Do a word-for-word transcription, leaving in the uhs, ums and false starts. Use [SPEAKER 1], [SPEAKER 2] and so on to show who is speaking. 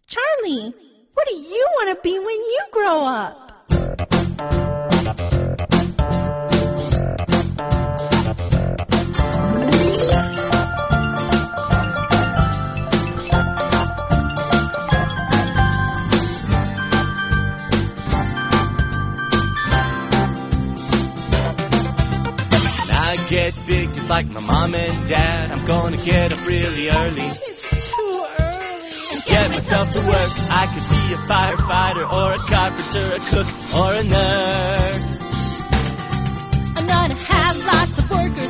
[SPEAKER 1] Charlie, what do you want to be when you grow up?
[SPEAKER 2] Get big just like my mom and dad. I'm gonna get up really early.
[SPEAKER 1] It's too early.
[SPEAKER 2] And get myself to work. I could be a firefighter or a carpenter, a cook or a nurse.
[SPEAKER 1] I'm gonna have lots of workers